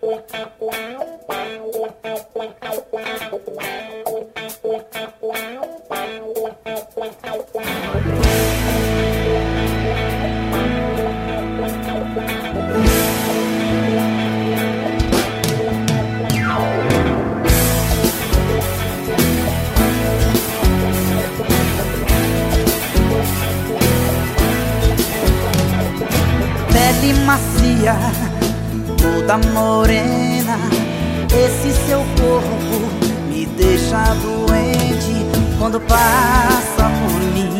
Pele macia, toda morena, esse seu corpo me deixa doente quando passa por mim.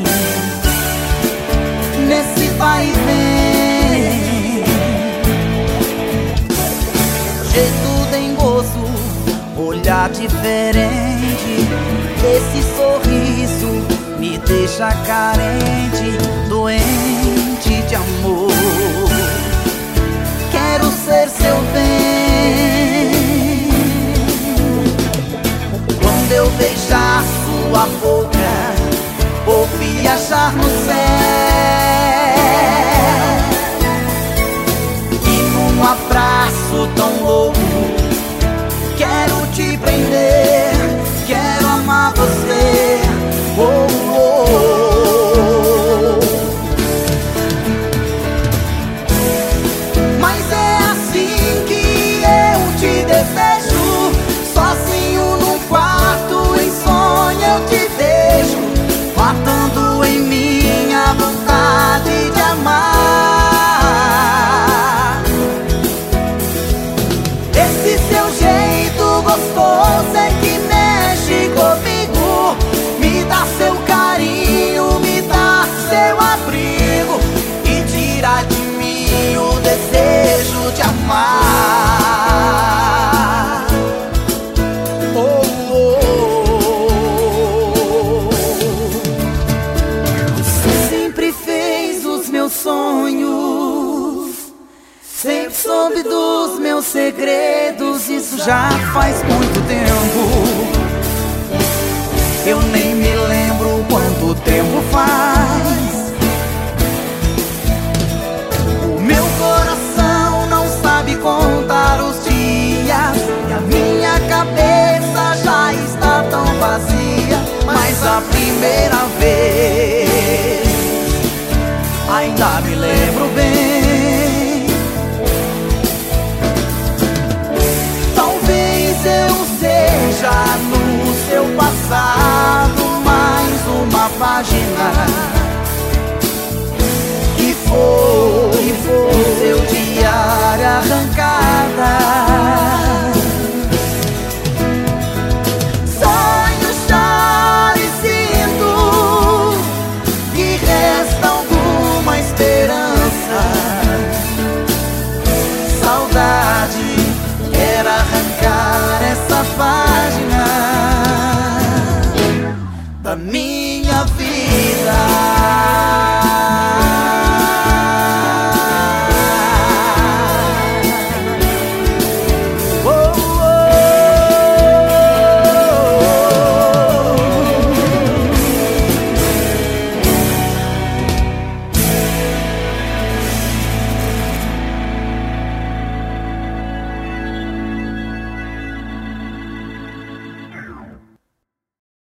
Nesse vai e vem, jeito dengoso, olhar diferente, esse sorriso me deixa carente, doente de amor. Quero ser seu bem. Quando eu beijar sua boca, vou viajar no céu, e num abraço tão louco quero te prender, quero amar você. Oh, oh, oh. Mas é assim que eu te desejo, sozinho num quarto, em sonho eu te vejo, matando em mim a vontade de amar. Esse seu jeito gostoso é que mexe comigo, me dá seu carinho, me dá seu abrigo e tira de mim o desejo de amar. Oh, oh, oh. Você sempre fez os meus sonhos, sempre soube dos meus segredos. Isso já faz muito tempo, eu nem me lembro quanto tempo faz. O meu coração não sabe contar os dias e a minha cabeça já está tão vazia. Mas a primeira vez ainda me lembro bem. Talvez eu seja no seu passado mais uma página